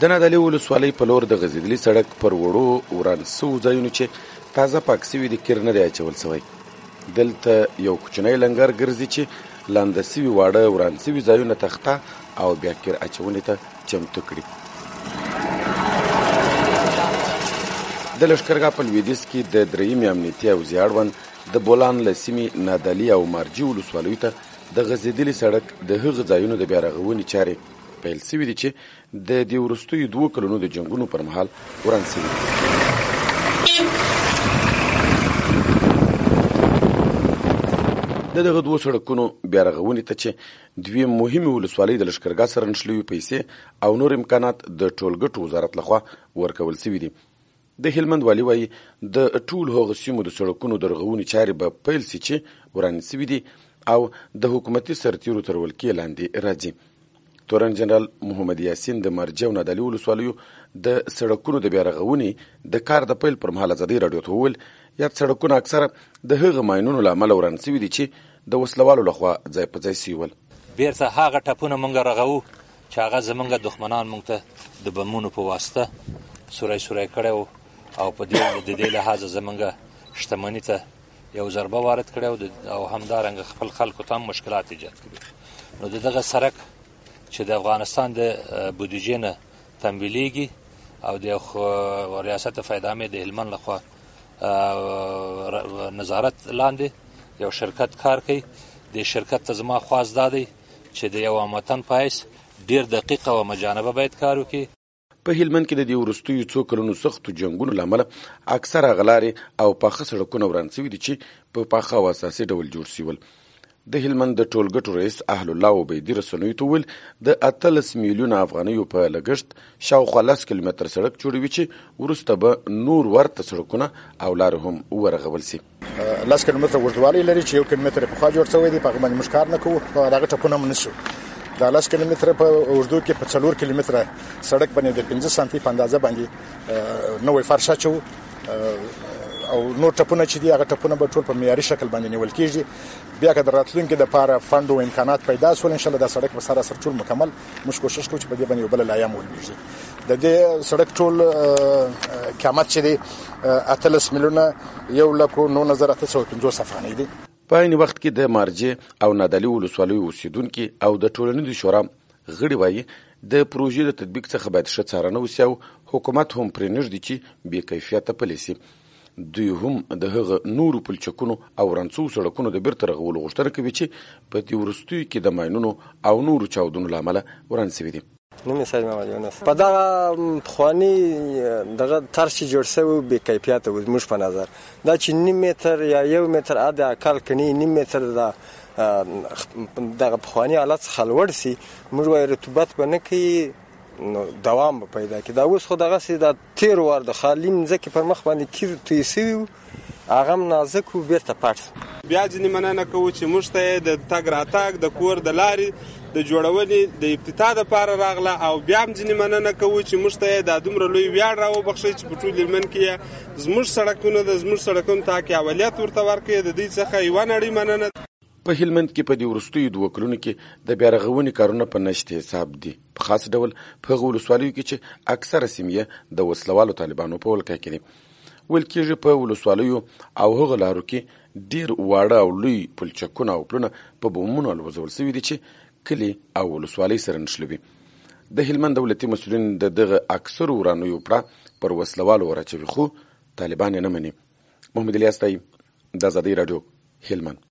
د نادعلي ولسوالۍ په لور د غځېدلي سړک پر وړو وران سوو ځایونو چې تازه پاک سوي دي کیر نه دی اچول سوی. دلته یو کوچنی لنګر ګرځي چې لاندې سوي واړه وران سوي ځایونه تخته او بیا کیر اچونې ته چمتو کړي. د لښکرګاه په لویدیځ کې د درېیمې امنیتي حوزې اړوند د بولان له سیمې نادعلي او مارجې ولسوالیو ته د غځېدلي سړک د هغه ځایونو د بیا رغونې چارې پیل سوي دي چې د دې وروستیو 2 کلونو د جنګونو پر مهال وران سوي دي. دغه 2 سړکونو بیا رغونې ته چې 2 مهمې ولسوالۍ د لښکرګاه سره نښلوي پیسې او نور امکانات د ټولګټو وزارت لخوا ورکول سوي دي. د هلمند والي وایي د ټول هغو سیمو د سړکونو د رغونې چارې به پیل سي چې وران سوي دي او د حکومتي سرتیرو تر ولکې لاندې راځي. تورن جنرال محمد یاسین د مارجې او نادعلي ولسوالیو د سړکونو د بیا رغونې د کار د پیل پر مهال ازادي راډیو ته وویل یاد سړکونه اکثره د هغه ماینونو له امله وران سوي دي چې د وسلوالو لخوا ځای په ځای سوي ول. بیرته هغه ټپونه موږ رغوو چې هغه زموږ دښمنان موږ ته د بمونو په واسطه سوری کړی و او په دې لحاظه زموږ شتمني ته یو ضربه وارد کړی او همدارنګه خپل خلکو ته مشکلات ایجاد کړي. نو دغه سړک چې د افغانستان د بودیجې نه تمویلیږي او د ریاست فیضامې د هلمند لخوا نظارت لاندې یو شرکت کار کوي. د شرکت ته زما خواست دا دی چې د یو وطن په حیث ډیر دقیق او مجانبه باید کار وکړي. په هلمند کې د دې وروستیو 2 کلونو سختو جنګونو له امله اکثره غلارې او پاخه سړکونه وران سوي دي چې په پاخه او اساسي ډول جوړ سوي. د هلمند د ټولګټو رئیس اهل الله عبیدي رسنیو ته وویل د 18 میلیونه افغانیو په لګښت شاوخوا 10 کیلومتر سړک جوړوي چې وروسته به نور ورته سړکونه او لارې هم ورغول سي. 10 کیلومتر اوږدوالی لري چې 1 کیلومتر پخوا جوړ شوی دی. په هغه باندې موږ کار نه کوو، په دغه ټپونه هم نشو. د 10 کیلومتر په اوږدو کې په 4 کیلومتر سړک باندې د 15 سانتي په اندازه باندې نوې فرش اچو او نور ټپونه چې دي هغه ټپونه به ټول په معیاري شکل باندې نیول کېږي. بیا که د راتلونکي دپاره فنډ او امکانات پیدا شول انشاءالله دا سړک به سراسر ټول مکمل موږ کوشش کوو چې په دې باندې یو بله لایحه هم ولویږي. د دې سړک ټول قیمت چې دی 18 میلیونه 1,09,850 افغانۍ دی. په عین وخت کې د مارجې او نادعلي ولسوالیو اوسیدونکي او د ټولنیزو شورا غړي وایي د پروژې د تطبیق څخه باید ښه څارنه وسي او حکومت هم پرې نږدې چې بې کیفیته پلي سي. دوی هم د هغه نورو پلچکونو او ورانڅو سړکونو د بیرته رغولو غوښتنه کوي چې په دې وروستیو کې د ماینونو او نورو چاودنو له امله وران سوي دي. نوم سید محمد یونس. په دغه پخواني دغه طرز چې جوړ شوی بې کیفیته و زموږ په نظر دا چې 9 متر یا 1 متر د اقل کني 9 متر دغه پخواني حالت څخه لوړ سي موږ وایو رطوبت به نه کوي نو دوام به پیدا کړي. دا اوس خو دغه سي د تیر ور د خالي مځکې پر مخ باندې کیر توی سوي هغه نازک و بیرته پټ. بیا ځینې مننه کوو چې موږ ته د تګ راتګ د کور د لارې د جوړونې د ابتدا دپاره راغله او بیا هم ځینې مننه کوو چې موږ ته دا دومره لوی ویاړ راوبخښئ چې په ټول هلمند کې زموږ سړکونو ته کې اولیت ورته ورکړئ. د دوی څخه یوه نړۍ مننه. په هلمند کې په دې وروستیو 2 کلونو کې د بیا رغونې کارونه په نشت حساب دي، په خاص ډول په هغو ولسوالیو کې چې اکثره سیمې د وسلوالو طالبانو په ولکه کې دي. ویل کېږي په ولسوالیو او هغو لارو کې ډېر واړه او لوی پلچکونه او پلونه په بمونو الوځول سوي دي چې کلي او ولسوالۍ سره نښلوي. د هلمند دولتي مسؤلین د دغه اکثرو ورانیو پړه پر وسلوالو ور اچوي خو طالبان یې نه مني. محمد الیاس تایي، د ازادۍ راډیو، هلمند.